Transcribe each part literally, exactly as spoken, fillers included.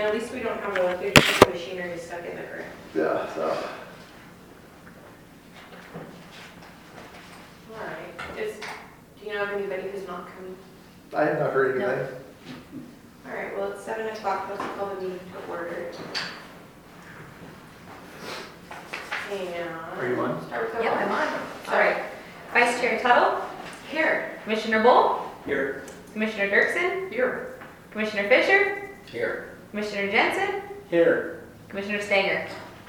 And at least we don't have a big piece of machinery stuck in the ground. Yeah, so. All right. Is, do you know of anybody who's not coming? I have not heard No. anything. All right, well, it's seven o'clock. Let's call the meeting to order. And. Are you on? Start with the Yep, roll. I'm on. All right. Vice Chair Tuttle, Here. Commissioner Bowl, Here. Commissioner Dirksen, Here. Commissioner Fisher, Here. Commissioner Jensen, Here. Commissioner Stanger.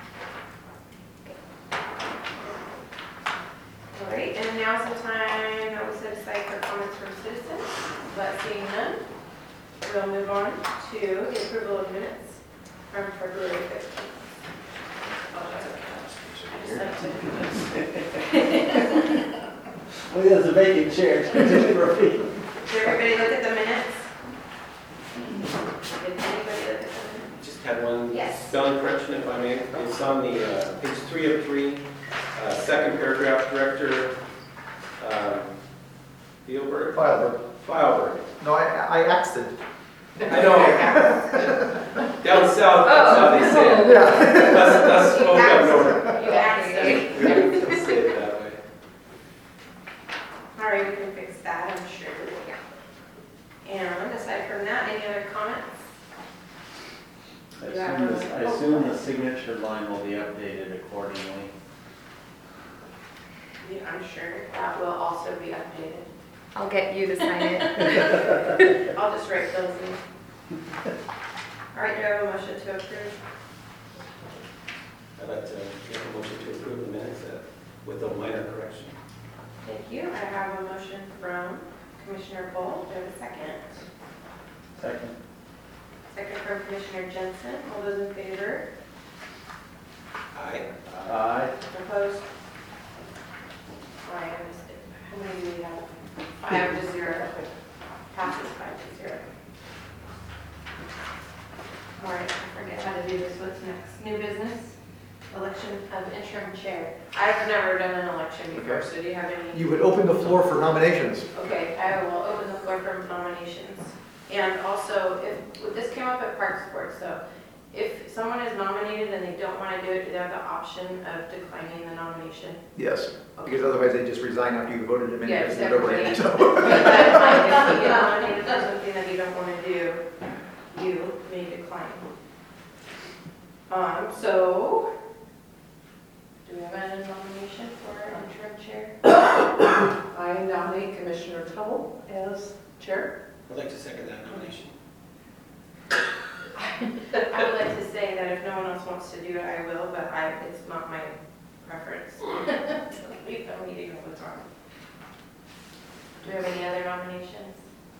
All right, and now's the time that we set aside for comments from citizens, but seeing none, we'll move on to the approval of minutes from February fifteenth. Oh, that's okay. I just like to- Well, there's a vacant chair. Did everybody look at the minutes? Did anybody look at the minutes? Just had one Yes. spelling correction, if I may. It's on the uh, page three of three, uh, second paragraph, Director um, Fielberg, Fileberg. Fileberg. No, I, I axed it. I know. Down south, that's how they say it. Yeah. That's, that's You spoke up asked- north. You asked it. We don't say it that way. All right, we can fix that, I'm sure. And aside from that, any other comments? I assume this- I assume the signature line will be updated accordingly. Yeah, I'm sure that will also be updated. I'll get you to sign it. I'll just write those in. All right, do I have a motion to approve? I'd like to make a motion to approve the minutes uh, with a minor correction. Thank you. I have a motion from Commissioner Bolt. Do I have a second? Second. Second from Commissioner Jensen. All those in favor? Aye. Aye. Opposed? Aye, I missed it. How many do we have? Five to zero. Passes five to zero. All right, I forget how to do this. What's next? New business? Election of interim chair. I've never done an election before, Okay. so do you have any? You would open the floor for nominations. Okay, I will open the floor for nominations. And also, if, this came up at Parks Board, so if someone is nominated and they don't want to do it, do they have the option of declining the nomination? Yes, because otherwise they just resign after you voted them in. Yeah, and just do it over again, everybody. so. But like, if you get nominated for something that you don't want to do, you may decline. Um, so, do we have a nomination for interim chair? I nominate Commissioner Tuttle as chair. I'd like to second that nomination. I would like to say that if no one else wants to do it, I will, but I, it's not my preference to leave the meeting all the time. Do we have any other nominations?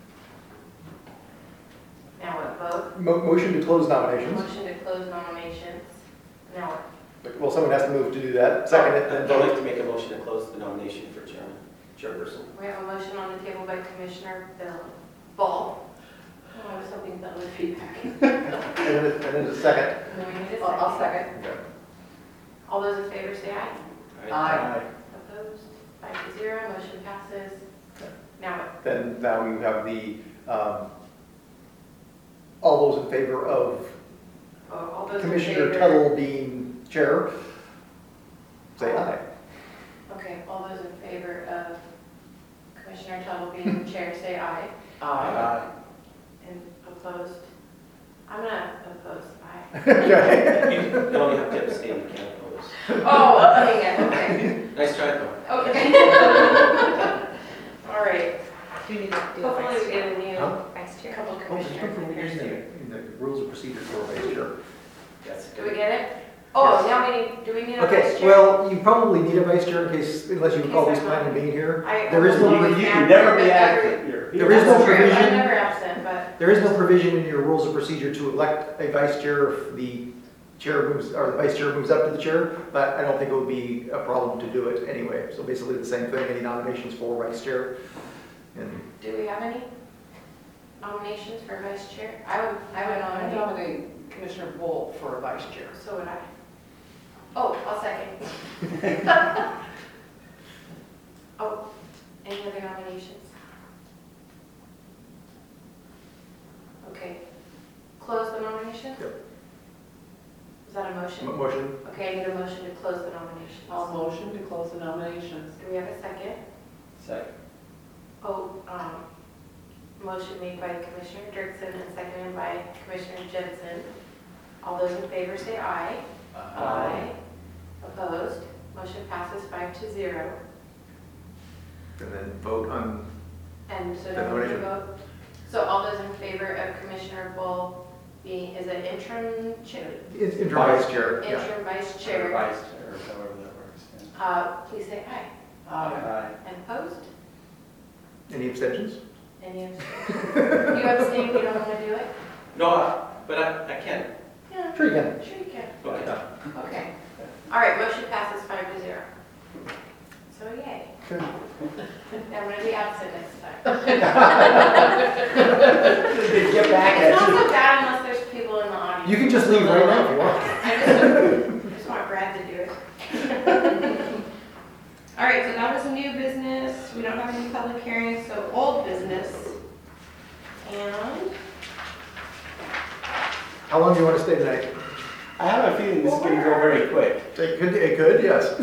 Now what, vote? Mo- Motion to close nominations. Motion to close nominations. Now what? Well, someone has to move to do that. Second it, then I'd like vote. to make a motion to close the nomination for chairman, chairperson. We have a motion on the table by Commissioner Bill Ball. Oh, I was hoping that would be back. And And then, it- and then a second. then we need a I'll I'll second. second. All those in favor say aye. Aye. Opposed? Five to zero, motion passes. Okay. Now what? Then now you have the, um, all those in favor of Oh, all those in Commissioner favor- Tuttle being chair, say aye. Okay, all those in favor of Commissioner Tuttle being chair, say aye. Aye. And opposed? I'm gonna oppose aye. Okay. You you only have to abstain, you can't oppose. Oh, dang it, okay. Nice try, though. Okay. All right, Do you need to do a hopefully vice we chair? get a new Huh? Vice chair. couple Oh, there's no commissioners in provision in here. the, in the rules of procedure for vice chair. That's Do we get it? Oh, now we need, do we need a vice Okay, chair? well, you probably need a vice chair in case, unless you In recall case this I'm not- plan being here. I- There is I'm no, always You provi- can absent, never be but every- active. You're- There is no That's true. provision. I'm never absent, but there is no provision in your rules of procedure to elect a vice chair if the chair moves, or the vice chair moves up to the chair, but I don't think it would be a problem to do it anyway. So basically the same thing, any nominations for vice chair? And do we have any nominations for vice chair? I would, I would I nominate, nominate Commissioner Bolt for vice chair. so would I. Oh, I'll second. Oh, any other nominations? Okay, close the nominations? nominations? Yep. Is that a motion? Mo- Motion? Okay, I need a motion to close the nominations. I'll motion to close the nominations. Do we have a second? Second. Oh, um, motion made by Commissioner Dirksen and seconded by Commissioner Jensen. All those in favor say aye. Aye. Opposed? Motion passes five to zero. And then vote on, And so The now we nomination. vote. So all those in favor of Commissioner Bull being, is it interim chair? in- interim vice chair, yeah. Interim vice Or chair, vice chair, or however that works. yeah. uh, please say aye. Aye. Aye. And opposed? Any abstentions? Any abstentions? You abstain, you don't want to do it? No, I- but I, I can. Yeah, Sure you can. sure you can. Okay. Okay. All right, motion passes five to zero. So yay. Okay. I'm going to be absent next time. Get back It's not at so bad unless there's people in the audience. you. You can just leave right now if you want. I just, I just want Brad to do it. All right, so that was a new business. We don't have any public hearings, so old business. And How long do you want to stay tonight? I have a feeling this is gonna go very quick. It could, it could, yes.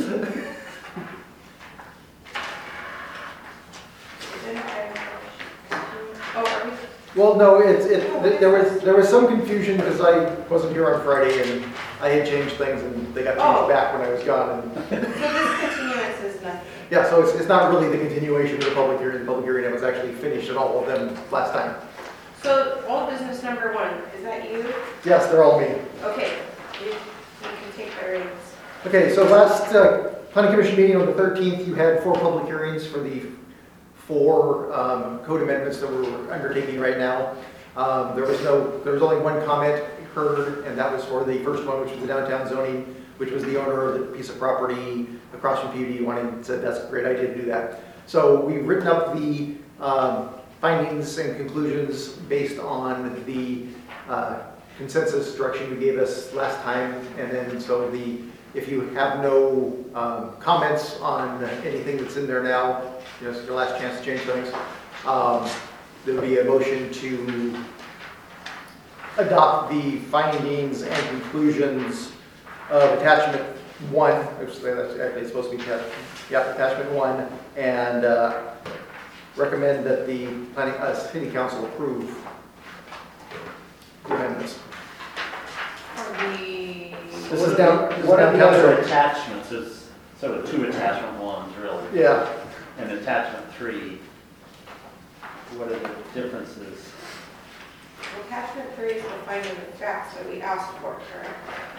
oh, are we? Well, no, it's, it, there was, there was some confusion because I wasn't here on Friday and I had changed things and they got Oh. changed back when I was gone. And So this continuance is nothing. yeah, so it's, it's not really the continuation of the public hearing. The public hearing, it was actually finished at all of them last time. So old business number one, is that you? Yes, they're all me. Okay, you, you can take the reins. Okay, so last uh, planning commission meeting on the thirteenth, you had four public hearings for the four um, code amendments that we're undertaking right now. Um, There was no, there was only one comment heard, and that was for the first one, which was the downtown zoning, which was the owner of the piece of property across from P U D wanted, said that's a great idea to do that. So we've written up the um, findings and conclusions based on the uh, consensus direction you gave us last time, and then so the, if you have no um, comments on anything that's in there now, you know, it's your last chance to change things, um, there'll be a motion to adopt the findings and conclusions of attachment one, which that's actually supposed to be attachment, yeah, attachment one, and uh, recommend that the planning, uh, city council approve the amendments. Are we? This is down- this is What are the downtown other zone. attachments? It's sort of two attachment ones, really. Yeah, And attachment three, what are the differences? Attachment three is the finding of facts that we asked for, correct?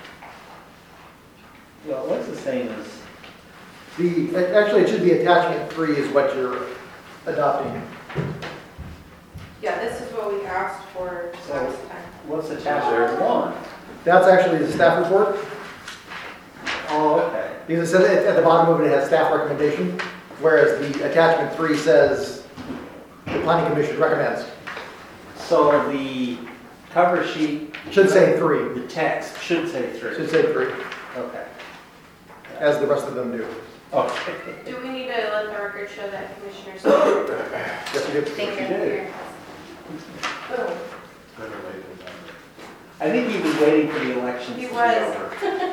Well, what's the same as, the, actually, it should be attachment three is what you're adopting. Yeah, this is what we asked for So- last time. what's attachment one? That's actually the staff report, Oh, okay. because it says, at at the bottom of it, it has staff recommendation, whereas the attachment three says the planning commission recommends. So the cover sheet, Should say three, the text should say three. should say three, Okay. as the rest of them do. Okay. Do we need to let the record show that Commissioner Stoll? Yes, you do. Thank You you. did. I think he was waiting for the elections He to be was. over.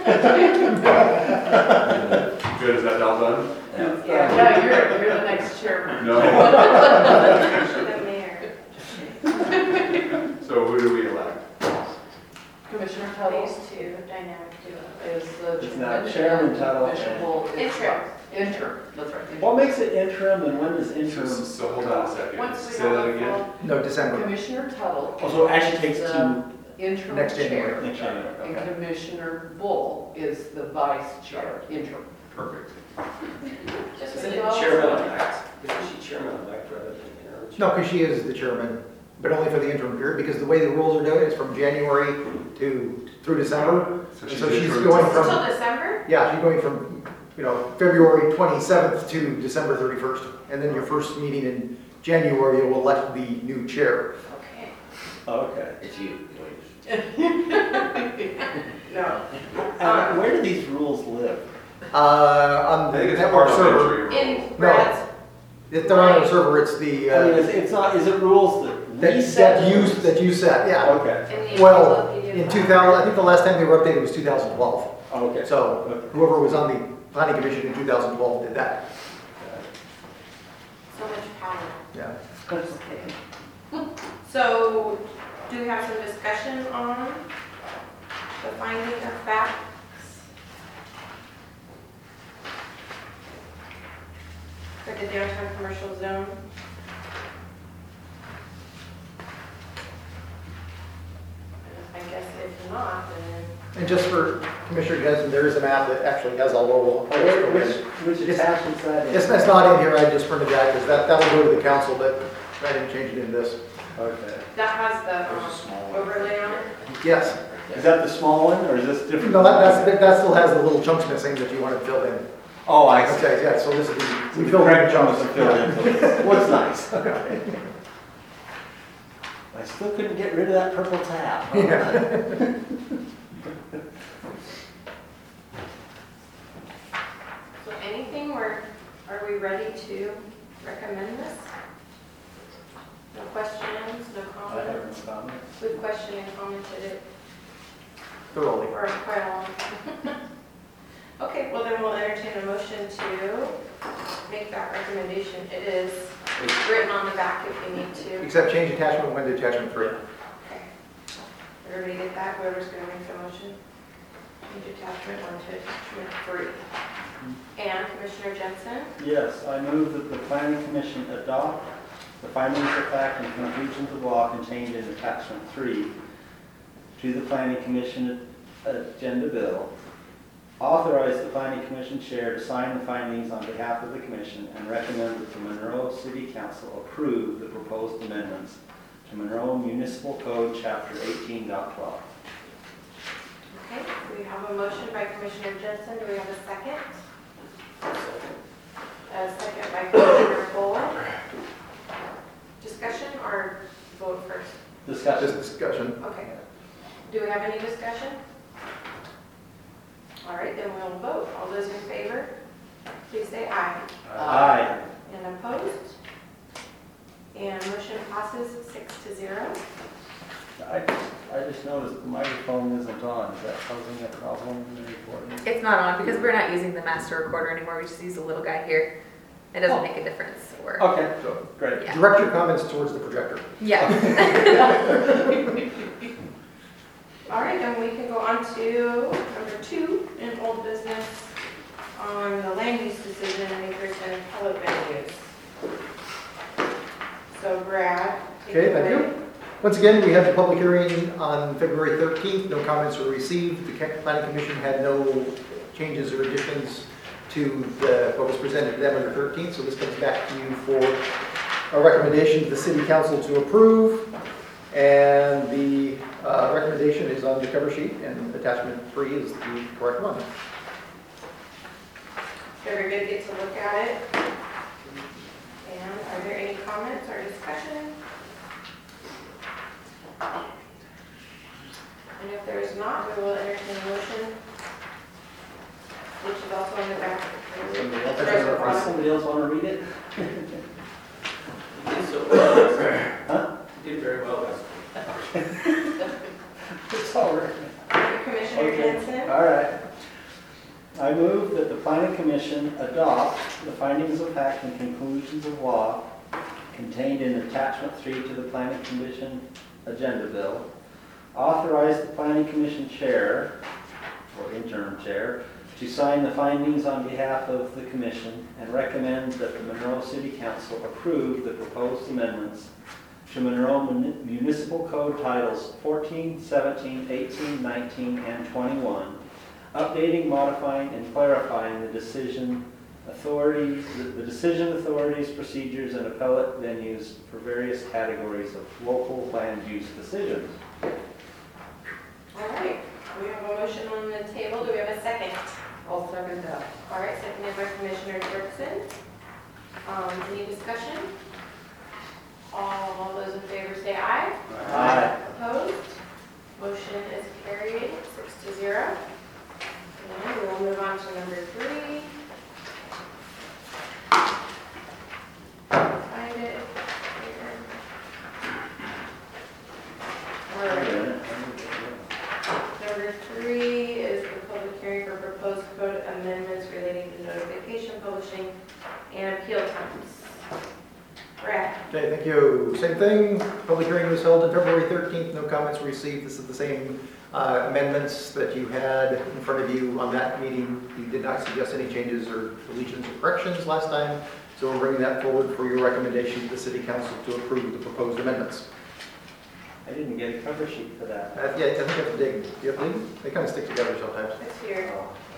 Good, is that all done? Yeah. Yeah, yeah, you're, you're the next chairman. No. The mayor. So who do we elect? Commissioner Tuttle Phase two, dynamic duo. is the It's chairman. not Chairman Tuttle. Commissioner Bull is. Interim. Interim, that's right. What makes it interim and when does So, interim? so hold on a second. Once we Say know that the again. full, No, December. Commissioner Tuttle. Oh, so it actually takes is two. the interim Next January. chair. Next January, And okay. Commissioner Bull is the vice chair, interim. Perfect. just Isn't with it you all. chairman-elect? Isn't she chairman-elect rather than interim? No, because she is the chairman, but only for the interim period, because the way the rules are doing it is from January to, through December. So And so she's she's interim going to- from, Until December? yeah, she's going from, you know, February twenty-seventh to December thirty-first. And then your first meeting in January, you'll elect the new chair. Okay. Okay. It's you. No. And where do these rules live? Uh, on I think the it's network part of server. entry. In Brad's, If they're on a server, it's the, I mean, uh, it's, it's not, is it rules that that, we set? that you, that you set, yeah. Okay, In the Well, encyclopedia in file. two thousand, I think the last time they were updated was two thousand twelve. okay. So whoever was on the planning commission in two thousand twelve did that, So much power. yeah. Okay. So, do we have some discussion on the finding of facts? For the downtown commercial zone? I guess if not, then, And just for Commissioner Jensen, there is a map that actually has all over. Oh, Which, which attachment's that in? It's, it's not in here, I just printed that, because that, that will go to the council, but I didn't change it in this. Okay. that has the um, overlay on it? Yes. Is that the small one, or is this different? No, that, that's, that still has the little chunks missing that you wanted filled in. Oh, I see. Okay, yeah, so this is, the- we The filled in the correct chunks. chunks are filled in, so it's- what's nice. Okay. I still couldn't get rid of that purple tab. huh? Yeah. So anything where, are we ready to recommend this? No questions, no I have comments? no comment. We've questioned and commented it Thoroughly. for quite a long time. Okay, well then we'll entertain a motion to make that recommendation. It is written on the back if you need to. Except change attachment one to attachment three. Okay. Everybody get that? Whoever's going to make the motion? Change attachment one to attachment three. And Commissioner Jensen? Yes, I move that the planning commission adopt the findings of fact and conclusions of law contained in attachment three to the planning commission agenda bill, authorize the planning commission chair to sign the findings on behalf of the commission, and recommend that the Monroe City Council approve the proposed amendments to Monroe Municipal Code, chapter eighteen point twelve. Okay, we have a motion by Commissioner Jensen. Do we have a second? A second by Commissioner Fuller. Discussion or vote first? Discussion. Just discussion. Okay. Do we have any discussion? All right, then we'll vote. All those in favor, please say aye. Aye. And opposed? And motion passes six to zero. I just, I just noticed the microphone isn't on. Is that causing a problem in the recording? It's not on because we're not using the master recorder anymore. We just use the little guy here. It doesn't Oh. make a difference. We're, Okay, So great. yeah. direct your comments towards the projector. Yeah. All right, then we can go on to number two in old business on the land use decision in acres and public venues. So Brad. take Okay, it thank away. you. Once again, we had the public hearing on February thirteenth. No comments were received. The ca- planning commission had no changes or additions to the, what was presented to them on the thirteenth. So this comes back to you for a recommendation to the city council to approve. And the uh, recommendation is on the cover sheet, and attachment three is the correct one. Everybody get to look at it. And are there any comments or discussion? And if there is not, we will entertain a motion, which is also in the back. Somebody else, Right at the does bottom. somebody else want to read it? You did so well. Huh? You did very well, guys. It's all right. Thank you, Commissioner Okay. Jensen. All right. I move that the planning commission adopt the findings of fact and conclusions of law contained in attachment three to the planning commission agenda bill, authorize the planning commission chair, or interim chair, to sign the findings on behalf of the commission, and recommend that the Monroe City Council approve the proposed amendments to Monroe Mun- Municipal Code Titles fourteen, seventeen, eighteen, nineteen, and twenty-one, updating, modifying, and clarifying the decision authorities, the the decision authorities, procedures, and appellate venues for various categories of local land use decisions. All right, we have a motion on the table. Do we have a second? I'll second that. All right, seconded by Commissioner Dirksen. Um, any discussion? All those in favor say aye. Aye. Opposed? Motion is carried, six to zero. And we will move on to number three. number three is the public hearing for proposed code amendments relating to notification, publishing, and appeal times. Brad? Okay, thank you. Same thing, public hearing was held on February thirteenth, no comments were received. This is the same uh, amendments that you had in front of you on that meeting. You did not suggest any changes or deletions or corrections last time, so we're bringing that forward for your recommendation to the city council to approve the proposed amendments. I didn't get a cover sheet for that. Uh, Yeah, I think you have to dig. Do you have to dig? They kind of stick together sometimes. It's here.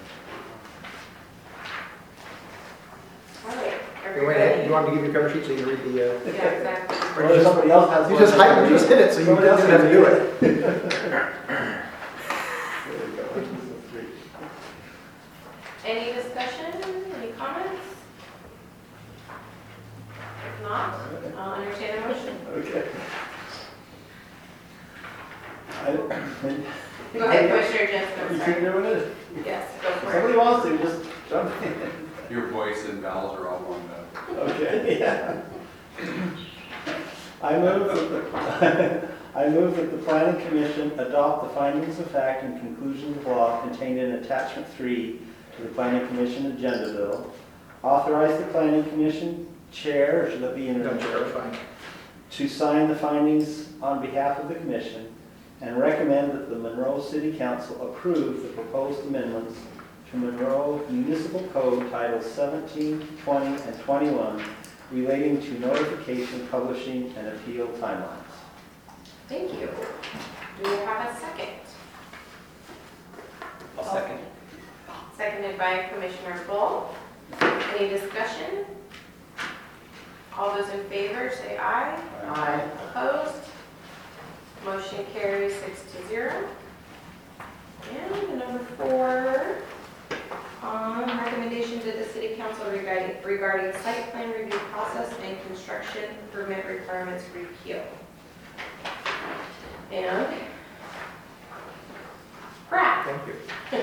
All right, You want everybody? you want me to give you a cover sheet so you can read the, uh, Yeah, exactly. Or if somebody else has you one. just hide, you just hit it, so you Somebody don't else have to do can it. There we go. Any discussion, any comments? If not, I'll entertain a motion. Okay. I- Go ahead, Commissioner Jensen, You I'm keep sorry. doing it. Yes, go If for somebody it. wants to, just jump in. Your voice and vowels are all one though. Okay, yeah. I move that the, I move that the planning commission adopt the findings of fact and conclusions of law contained in attachment three to the planning commission agenda bill. Authorize the planning commission chair, or should that be in No, the sure, that's fine. to sign the findings on behalf of the commission and recommend that the Monroe City Council approve the proposed amendments to Monroe Municipal Code Titles seventeen, twenty, and twenty-one relating to notification, publishing, and appeal timelines. Thank you. Do we have a second? I'll second. Seconded by Commissioner Bull. Any discussion? All those in favor, say aye. Aye. Opposed? Motion carries six to zero. And number four, um, recommendation to the city council regarding, regarding site plan review process and construction permit requirements repeal. And Brad? Thank you.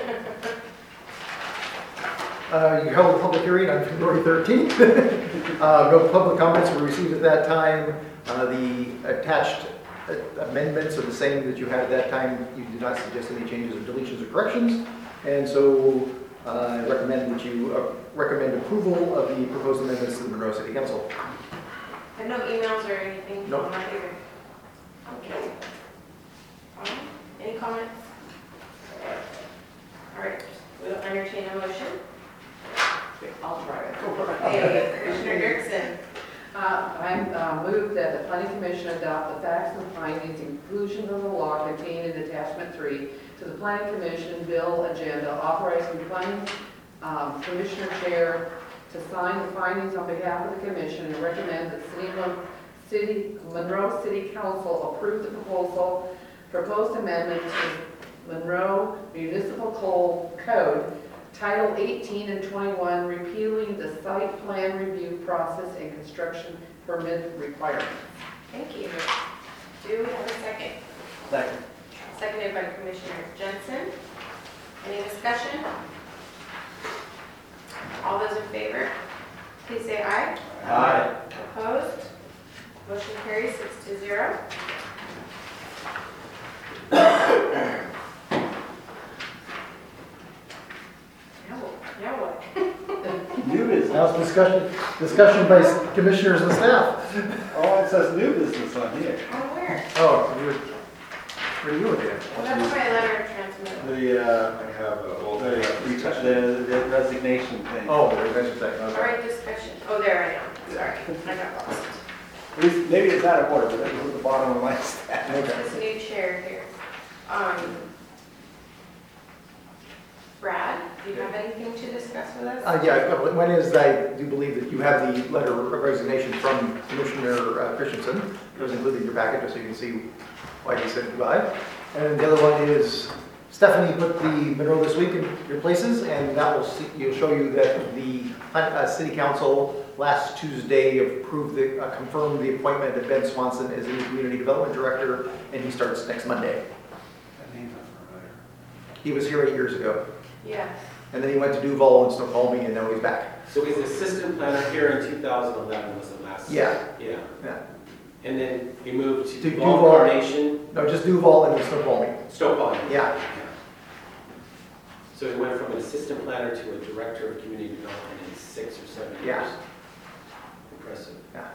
Uh, You held a public hearing on February thirteenth. Uh, No public comments were received at that time. Uh, The attached amendments are the same that you had at that time. You did not suggest any changes or deletions or corrections. And so uh, I recommend that you uh, recommend approval of the proposed amendments to the Monroe City Council. And no emails or anything? Nope. Not either. Okay. Um, Any comments? All right, we'll entertain a motion. I'll try it. Okay, Commissioner Dirksen. Uh, I uh, move that the planning commission adopt the facts and findings and conclusions of the law contained in attachment three to the planning commission bill agenda, authorizing the planning um, commissioner chair to sign the findings on behalf of the commission and recommend that city, Mon- city Monroe City Council approve the proposal, proposed amendment to Monroe Municipal Code, Title eighteen and twenty-one, repealing the site plan review process and construction permit requirements. Thank you. Do we have a second? Second. Seconded by Commissioner Jensen. Any discussion? All those in favor, please say aye. Aye. Opposed? Motion carries six to zero. Now, now what? New business. Now it's discussion, discussion by commissioners and staff. Oh, it says new business on here. On where? Oh, you're, where are you again? Well, that's my letter of transmittal. The, uh, I have a old. the, the the resignation thing. Oh, there's a second, All okay. right, discussion. Oh, there I am. Sorry, I got lost. At least, maybe it's out of order, but that was at the bottom of my stack. Okay. This new chair here. Um, Brad, do you have anything to discuss with us? Uh, yeah, well, one is I do believe that you have the letter of resignation from Commissioner uh, Christensen. It was included in your packet, just so you can see why he said goodbye. And the other one is Stephanie put the Monroe This Week in your places, and that will see, you'll show you that the uh, City Council last Tuesday approved the, uh, confirmed the appointment of Ben Swanson as the new Community Development Director, and he starts next Monday. That name's not familiar. He was here eight years ago, Yes. and then he went to Duval and Snoqualmie, and now he's back. So he's assistant planner here in two thousand eleven was the last. Yeah. Yeah. Yeah. And then he moved To to Duval. Duval Carnation, No, just Duval and then Snoqualmie. Snoqualmie. Yeah. So he went from an assistant planner to a director of community development in six or seven years. Yeah. Impressive. Yeah.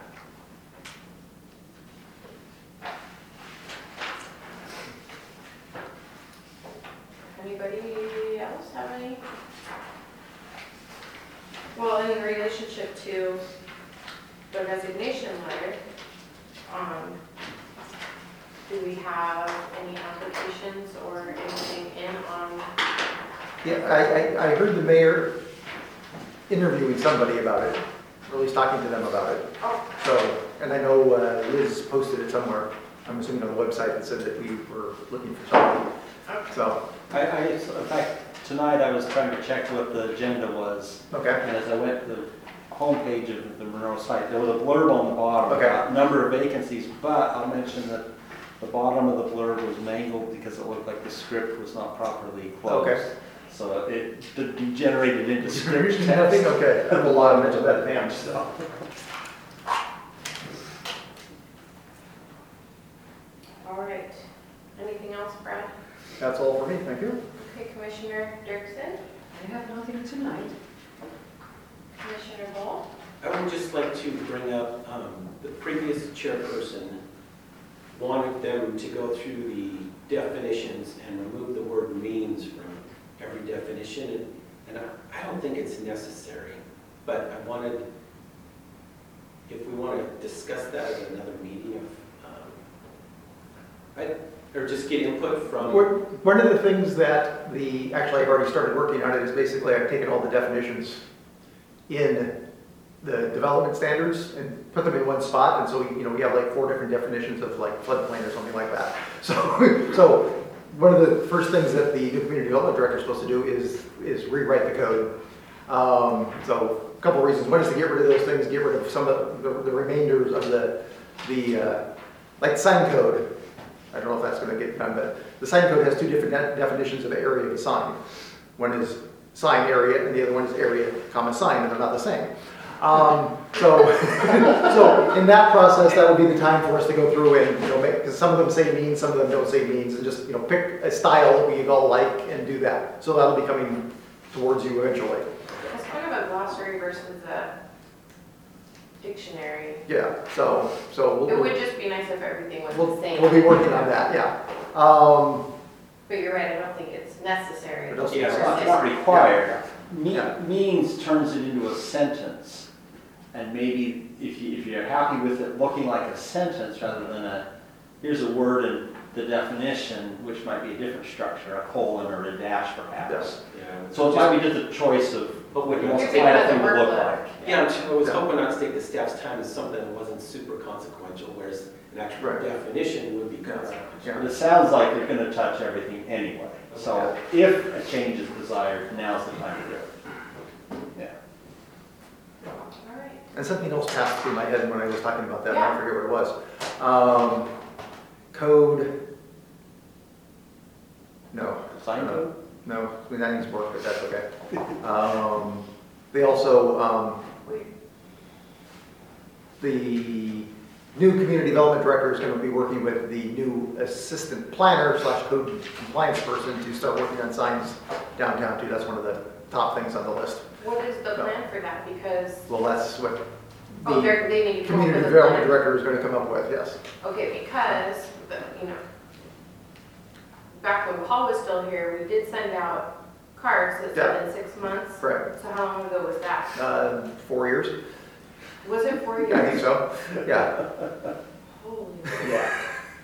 Anybody else have any? Well, in relationship to the resignation letter, um, do we have any applications or anything in on? Yeah, I, I, I heard the mayor interviewing somebody about it, or at least talking to them about it. Oh, So, and I know uh, Liz posted it somewhere, I'm assuming on the website, that said that we were looking for somebody. okay. So, I, I, in fact, tonight I was trying to check what the agenda was, okay, and as I went to the homepage of the Monroe site, there was a blurb on the bottom Okay. about number of vacancies, but I'll mention that the bottom of the blurb was mangled because it looked like the script was not properly closed. Okay. So it de- degenerated into script Nothing? text. Okay, I have a lot of mention that page, So, so. All right. Anything else, Brad? That's all for me, thank you. Okay, Commissioner Dirksen, I have nothing tonight. Commissioner Bowl. I would just like to bring up, um, the previous chairperson wanted them to go through the definitions and remove the word means from every definition, and, and I, I don't think it's necessary, but I wanted, if we want to discuss that at another meeting of, um, I, or just get input from. One one of the things that the, actually I've already started working on it, is basically I've taken all the definitions in the development standards and put them in one spot, and so, we, you know, we have like four different definitions of like floodplain or something like that. So, so one of the first things that the new community development director is supposed to do is, is rewrite the code. Um, so a couple of reasons. One is to get rid of those things, get rid of some of the, the remainders of the, the uh, like sign code. I don't know if that's going to get done, but the sign code has two different de- definitions of area of a sign. One is sign area, and the other one is area, comma, sign, and they're not the same. Um, so, so in that process, that would be the time for us to go through and, you know, make, because some of them say means, some of them don't say means, and just, you know, pick a style that we all like and do that. So that'll be coming towards you eventually. It's kind of a glossary versus a dictionary. Yeah, so, so It we'll, would just be nice if everything was we'll, the same. we'll be working on that, yeah. Um, But you're right, I don't think it's necessary. It doesn't- yeah, it's Versus- not, it's not required. Me- Yeah. Means turns it into a sentence. And maybe if you, if you're happy with it looking like a sentence rather than a, here's a word in the definition, which might be a different structure, a colon or a dash perhaps. Yeah, So it might be just a choice of But what what you you want You're the thinking about thing the to look workload. like. Yeah, I was hoping not to take the staff's time as something that wasn't super consequential, whereas an actual Right. definition would be consequential. Yeah. But it sounds like you're gonna touch everything anyway. So if a change is desired, now's the time to do it. Yeah. All right. And something else passed through my head when I was talking about that, and Yeah. I forget what it was. Um, code, no. Sign no, code? No, I mean, that needs work, but that's okay. Um, they also, um, Wait. the new community development director is going to be working with the new assistant planner slash code compliance person to start working on signs downtown too. That's one of the top things on the list. What is the plan for that? Because, Well, that's what oh, the they're, they need to come up community with a development plan. director is going to come up with, yes. Okay, because, the, you know, back when Paul was still here, we did send out cards that said in six months. Right. So how long ago was that? Uh, four years? Was it four years? Yeah, I think so. Yeah. Holy. Yeah.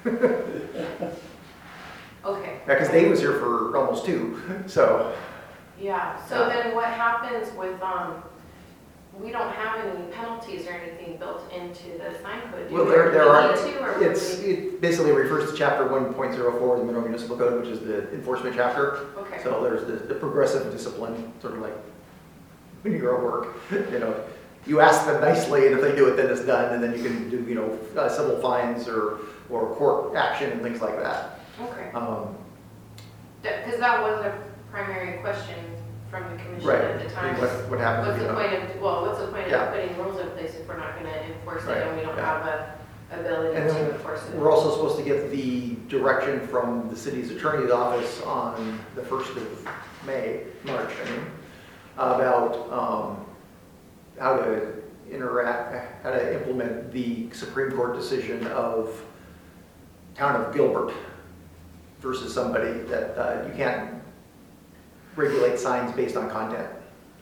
Okay. Yeah, because Dave was here for almost two, so. Yeah, so Yeah. then what happens with, um, we don't have any penalties or anything built into the sign code, do we? Well, there, there Do we are, need to, or would it's, we- it basically refers to chapter one point oh four of the Monroe Municipal Code, which is the enforcement chapter. Okay, So there's the, the progressive discipline, sort of like when you're at work, you know, you ask them nicely, and if they do it, then it's done, and then you can do, you know, uh, civil fines or, or court action and things like that. okay. Um, Because that was a primary question from the commission Right, at the time. what, what happens What's if the you point don't? of, well, what's the point Yeah. of putting rules in place if we're not gonna enforce it Right, and we don't yeah. have a ability And then to enforce it. We're also supposed to get the direction from the city's attorney's office on the first of May, March, I mean, about um, how to interact, how to implement the Supreme Court decision of Town of Gilbert versus somebody that uh, you can't regulate signs based on content.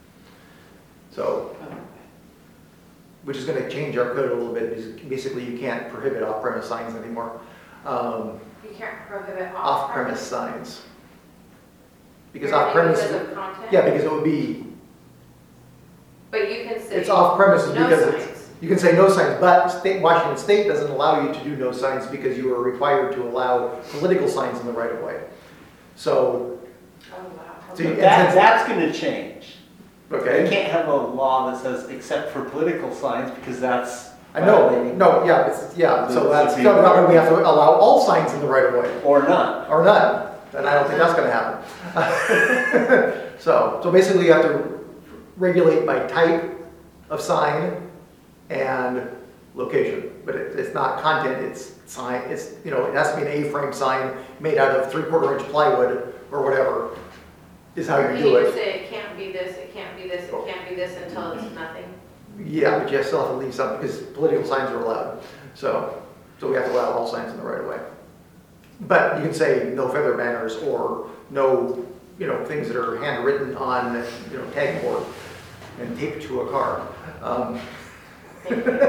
So, which is going to change our code a little bit, because basically you can't prohibit off-premise signs anymore. Um, You can't prohibit Off-premise off-premise. signs. Because Really? off-premise, Because of content? yeah, because it would be, But you can say. it's off-premise no because it's, signs. you can say no signs, but state, Washington State doesn't allow you to do no signs because you are required to allow political signs in the right of way. So, Oh, wow. So you- Okay. That, that's gonna change. You okay, can't have a law that says except for political signs, because that's. I know, violating- no, yeah, it's, yeah, so The that's, Supreme no, Court. no, we have to allow all signs in the right of way, Or none. or none, and I don't think that's gonna happen. So, so basically you have to regulate by type of sign and location, but it, it's not content, it's sign, it's, you know, it has to be an A-frame sign made out of three-quarter inch plywood or whatever, is how Or you can do you it. just say it can't be this, it can't be this, it can't be this until it's nothing? Yeah, but you still have to leave some, because political signs are allowed, so, so we have to allow all signs in the right of way. But you can say no feather banners, or no, you know, things that are handwritten on, you know, tag board and taped to a car. Um, Thank you.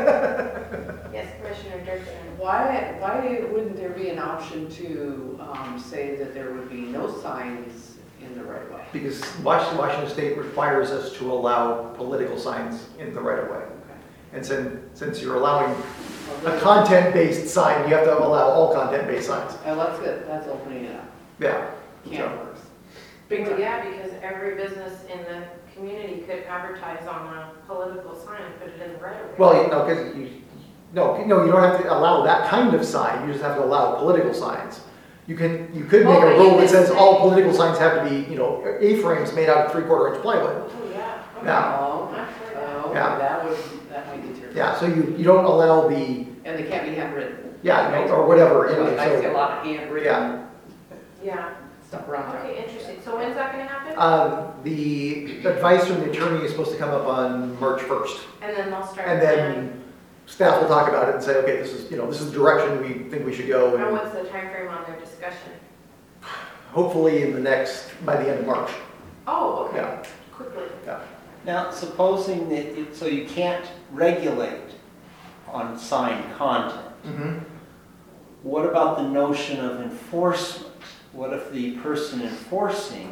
Yes, Commissioner Durkin. Why, why wouldn't there be an option to um, say that there would be no signs in the right of way? Because Washington, Washington State requires us to allow political signs in the right of way. Okay. And since, since you're allowing a content-based sign, you have to allow all content-based signs. Oh, that's good, that's opening it up. Yeah. Can So- works. Big Well, time. yeah, because every business in the community could advertise on a political sign and put it in the right of way. Well, you know, because you, no, no, you don't have to allow that kind of sign, you just have to allow political signs. You can, you could make Well, a but you rule that could says say- all political signs have to be, you know, A-frames made out of three-quarter inch plywood. Oh, yeah. Okay. Yeah. Oh, Not for that. oh, Yeah. that would, that might deter. Yeah, so you, you don't allow the, And they can't be handwritten. yeah, no, or whatever, you know, I see a so. lot of handwritten Yeah. Yeah, stuff around there. okay, interesting. So when's that gonna happen? Um, the advice from the attorney is supposed to come up on March first. And then they'll start And planning. then staff will talk about it and say, okay, this is, you know, this is the direction we think we should go. And And what's the timeframe on their discussion? hopefully in the next, by the end of March. Oh, okay, Yeah, quickly. yeah. Now, supposing that, it- so you can't regulate on sign content. Mhm. What about the notion of enforcement? What if the person enforcing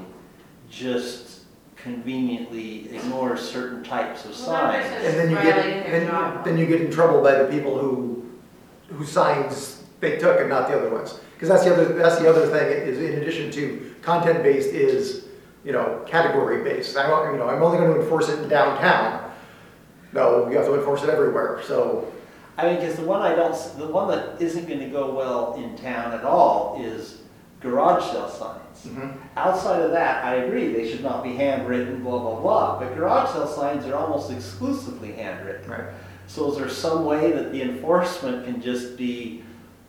just conveniently ignores certain types of Well, that signs? person- And then you get, Violating their then, job. then you get in trouble by the people who, whose signs they took and not the other ones. Because that's the other, that's the other thing, is in addition to content-based is, you know, category-based. I don't, you know, I'm only gonna enforce it in downtown. No, you have to enforce it everywhere, so, I mean, because the one I don't, s- the one that isn't gonna go well in town at all is garage sale signs. mhm. Outside of that, I agree, they should not be handwritten, blah, blah, blah, but garage sale signs are almost exclusively handwritten. Right. So is there some way that the enforcement can just be,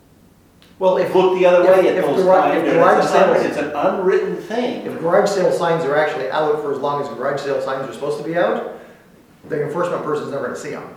Well, if, look the other if- way at if those garage- signs? if and garage It's an un- sales- it's an unwritten thing. if garage sale signs are actually out for as long as garage sale signs are supposed to be out, the enforcement person's never gonna see them.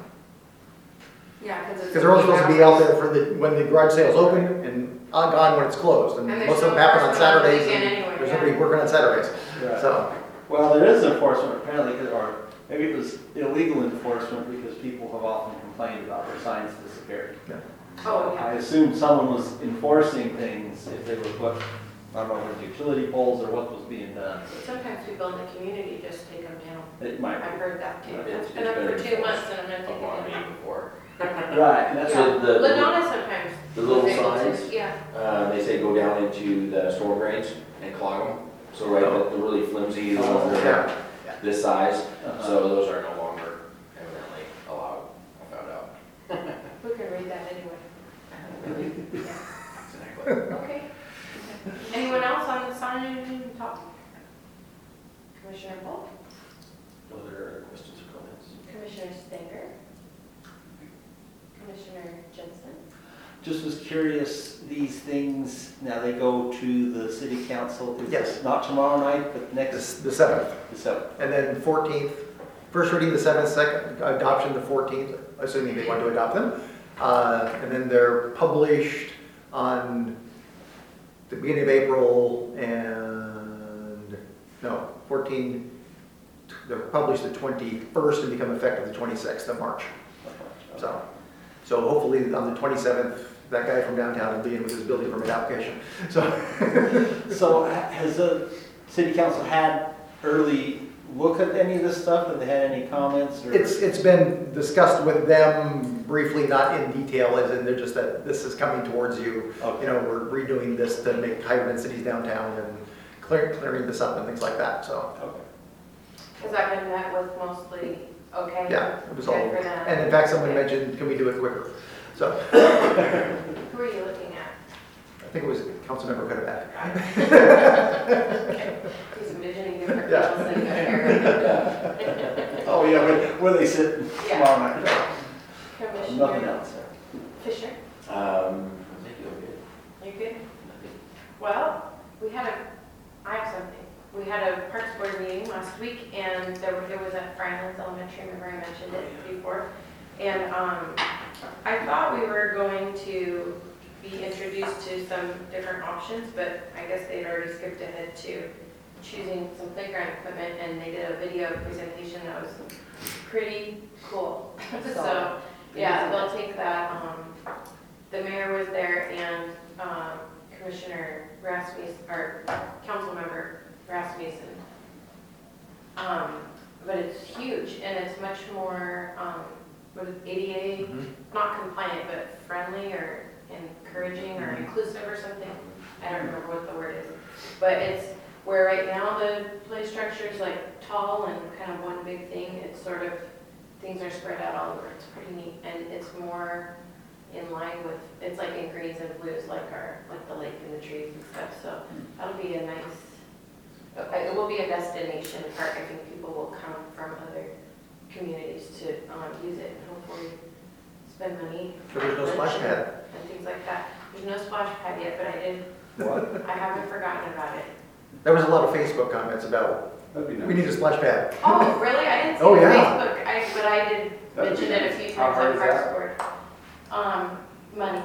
Yeah, because it's. Because they're only supposed to be out there for the, when the garage sale's open and uh, gone when it's closed. And And there's most of them no happen on enforcement on the Saturdays, weekend and anyway, there's yeah. nobody working on Saturdays. Right. So, Well, there is enforcement apparently, 'cause- or maybe it was illegal enforcement because people have often complained about their signs disappearing. Oh, yeah. I assume someone was enforcing things if they were put, I don't know, with utility poles or what was being done. Sometimes people in the community just take them down. It might I've heard that too. It's- It's been it's up been for two enforced months and I'm gonna take upon it me down. before. Right, and that's So Yeah. the- Ladonna sometimes. The little was able to- signs, Yeah, uh, they say go down into the storm drains and clog them. So right, the the really flimsy, the ones that are yeah. this size, Uh-huh. so those are no longer evidently allowed, I found out. who can read that anyway? Exactly. Okay. Anyone else on the sign topic? Commissioner Polk, No other questions or comments? Commissioner Stanger, Commissioner Jensen? Just was curious, these things, now they go to the city council? Is it Yes. Not tomorrow night, but next, This, the seventh, the seventh? and then fourteenth, first reading the seventh, second adoption the fourteenth, assuming they want to adopt them. Uh, and then they're published on the beginning of April and, no, fourteen, they're published the twenty-first and become effective the twenty-sixth of March. So, so hopefully on the twenty-seventh, that guy from downtown will be in with his building permit application. So, So ha- has the city council had early look at any of this stuff? Have they had any comments? Or? it's, it's been discussed with them briefly, not in detail, as in they're just that this is coming towards you. Okay. You know, we're redoing this to make higher densities downtown and clear, clearing this up and things like that, so. Okay. Has that been met with mostly okay? Yeah, it was all, Good for them? and in fact, someone mentioned, can we do it quicker? So, Who are you looking at? I think it was Councilmember Cuddeback. Okay. He's envisioning different Yeah. people sitting up here. Oh, yeah, where, where they sit Yeah. tomorrow night? Nothing Commissioner else, sir. Fisher, Um, I think you'll get you good? Well, we had a, I have something. We had a Parks Board meeting last week, and there were, it was at Franklin Elementary, remember I mentioned it before? And um, I thought we were going to be introduced to some different options, but I guess they'd already skipped ahead to choosing some playground equipment, and they did a video presentation that was pretty cool. So, yeah, they'll take that. Um, the mayor was there, and um, Commissioner Rasmussen, or council member Rasmussen. Um, but it's huge, and it's much more, um, what is A D A, Mhm. not compliant, but friendly or encouraging or inclusive or something. I don't remember what the word is. But it's where right now the play structure is like tall and kind of one big thing. It's sort of, things are spread out all over. It's pretty neat. And it's more in line with, it's like in greens and blues, like our, like the lake and the trees and stuff. So that'll be a nice, uh, it will be a destination park. I think people will come from other communities to um, use it and hopefully spend money. But there's no splash pad. And things like that. There's no splash pad yet, but I did, What? I haven't forgotten about it. There was a lot of Facebook comments about, That'd be nice. we need a splash pad. Oh, really? I didn't see Oh, it on yeah. Facebook, I, but I did That'd be mention it a nice. few How times hard on is Parks that? Board. Um, money.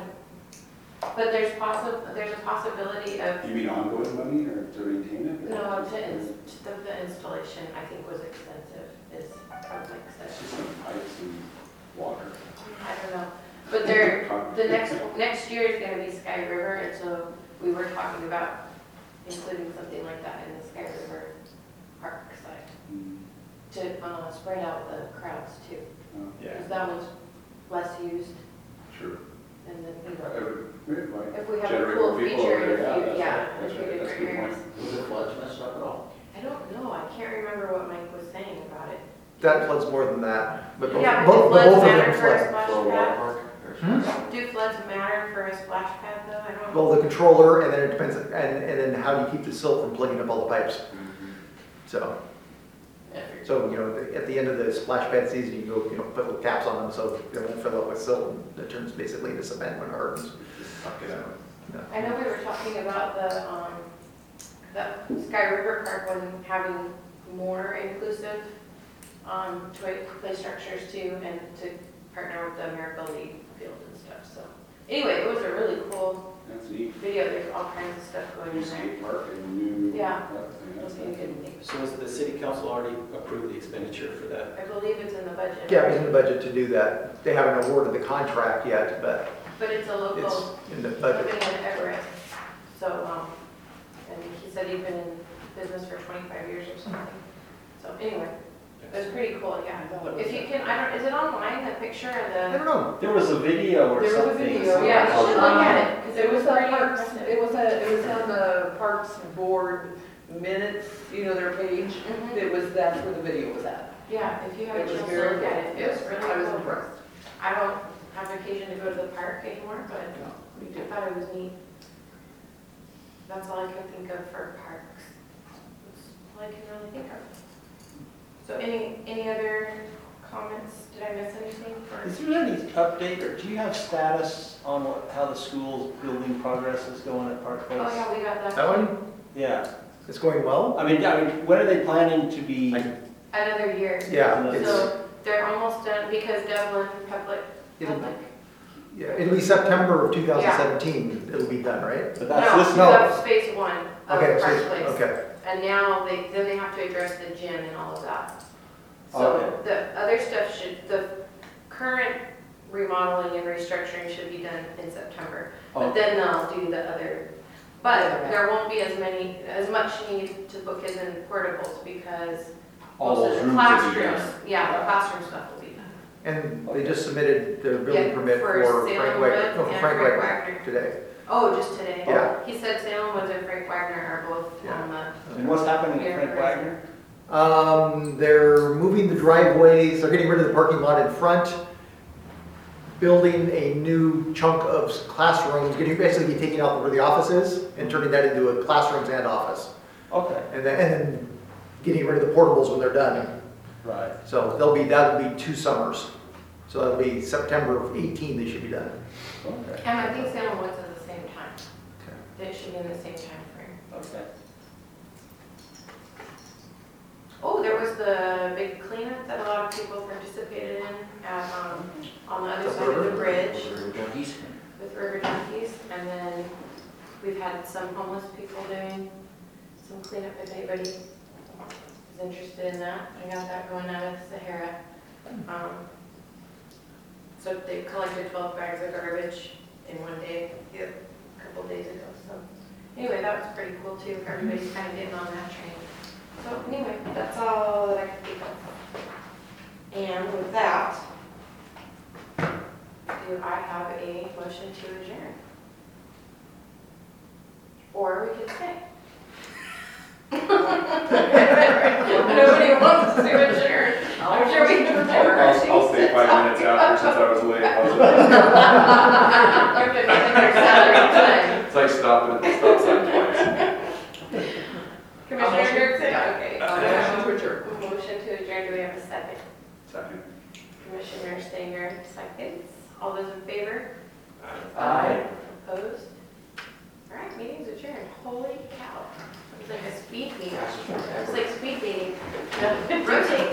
But there's possi, there's a possibility of, You mean ongoing money or to maintain it? no, to, ins- to the, the installation, I think was expensive, is, I was like, It's so- just some pipes and water. I don't know. But there, the next, next year is gonna be Sky River, and so we were talking about including something like that in the Sky River Park side, Mm, to, uh, spread out the crowds too. uh, Because that one's less used, Sure. and then, you I know, would, maybe like if we have a generate cool more people feature over in there. a few, that's yeah, right, in a that's few right, that's a different good areas. point. Was it floods messed up at all? I don't know, I can't remember what Mike was saying about it. That floods more than that, but both, Yeah, but do both, but both floods of matter them for a flood. splash For a water pad? park? or Hmm? something? Do floods matter for a splash pad though? I don't. Well, the controller, and then it depends, and, and then how do you keep the silt from plugging up all the pipes? Mhm. So, Yeah, I figured. so, you know, at the end of the splash pad season, you go, you know, put little caps on them so they won't fill up with silt, and it turns basically into cement when it hardens. Just suck it out. I know we were talking about the, um, the Sky River Park wasn't having more inclusive, um, toy play structures too, and to partner with the Miracle League Field and stuff, so. Anyway, it was a really cool That's neat. video, there's all kinds of stuff going New in there. skate park and new. Yeah. that thing, that's Looking nice. good. So has the city council already approved the expenditure for that? I believe it's in the budget. Yeah, it was in the budget to do that. They haven't awarded the contract yet, but But it's a it's local in the budget. company in Everett, so, um, and he said he'd been in business for twenty-five years or something. So anyway, it was pretty cool, yeah. If you can, I don't, is it online, the picture of I the? don't know. There was a video or There was a something. video, Yeah, you should look at it, because It it was was a pretty Parks, impressive. it was a, it was on the Parks Board minutes, you know, their page. Mhm. It was, that's where the video was at. Yeah, if you have a It was chance to very look at it, it was good. really I was cool. impressed. I don't have occasion to go to the park anymore, but We I did. thought it was neat. That's all I can think of for parks. That's all I can really think of. So any, any other comments? Did I miss anything? for- Is there any update, or do you have status on what, how the school's building progress is going at Park Place? Oh, yeah, we got that. That one, Yeah, it's going well? I mean, I mean, when are they planning to be? Another year. Yeah, it's, So they're almost done because Devlin Public, it'll, Public. yeah, it'll be September of two thousand seventeen, it'll be done, right? But No, that's this, no. that's phase one of Okay, Park so- Place. okay, And now they, then they have to address the gym and all of that. So Okay. the other stuff should, the current remodeling and restructuring should be done in September. But Okay. then they'll do the other, but there won't be as many, as much need to book as in portables because all most those of the rooms will be classrooms, done. yeah, the classroom stuff will be done. and they just submitted their building Yeah, permit for for Frank Salem Wagner, Woods no, for and Frank Frank Wagner Wagner. today. Oh, just today? Yeah. He said Salem Woods and Frank Wagner are both Yeah. on the, And what's happening Yeah, at Frank right. Wagner? Um, they're moving the driveways, they're getting rid of the parking lot in front, building a new chunk of classrooms, getting, basically taking out where the office is and turning that into a classrooms and office. Okay, And then, and then getting rid of the portables when they're done. right. So they'll be, that'll be two summers. So that'll be September of eighteen, they should be done. Okay, and I think Salem Woods is the same time. It should be in the same time frame. okay. Oh, there was the big cleanup that a lot of people participated in at, um, on the other side of the bridge Junkies. with River Junkies. And then we've had some homeless people doing some cleanup if anybody is interested in that. I got that going out of Sahara. Um, So they collected twelve bags of garbage in one day, yeah, a couple of days ago. So anyway, that was pretty cool too. Everybody's kind of getting on that train. So anyway, that's all that I can think of. And with that, do I have a motion to adjourn? Or we could stay. Nobody wants to adjourn. I'm sure we can adjourn. I'll, I'll stay five minutes after since I was late. How's You that? have to make your salary time. It's like stopping at the stop sign twice. Commissioner Dirksen, okay. Motion to adjourn. Motion to adjourn, do we have a second? Second. Commissioner Stanger, seconds. All those in favor? Aye. Opposed? All right, meeting's adjourned. Holy cow. It was like a speed meeting. It was like speed dating. Rotate